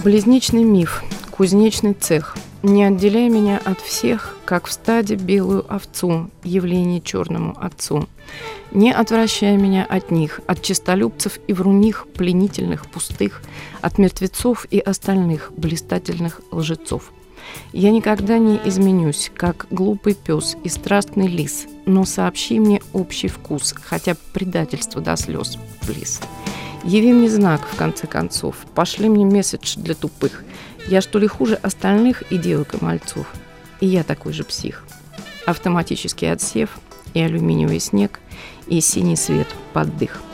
Близничный миф, кузнечный цех. Не отделяй меня от всех, как в стаде белую овцу, явление черному отцу. Не отвращай меня от них, от честолюбцев и вруних, пленительных, пустых, от мертвецов и остальных блистательных лжецов. Я никогда не изменюсь, как глупый пес и страстный лис, но сообщи мне общий вкус, хотя предательство до слез близ. Яви мне знак, в конце концов, пошли мне месседж для тупых. Я что ли хуже остальных и девок, и мальцов? И я такой же псих. Автоматический отсев, и алюминиевый снег, и синий свет под дых.